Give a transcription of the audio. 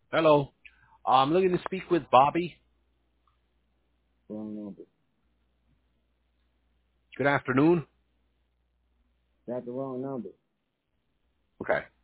Hello. I'm looking to speak with Bobby. Wrong number. Good afternoon. Got the wrong number. Okay.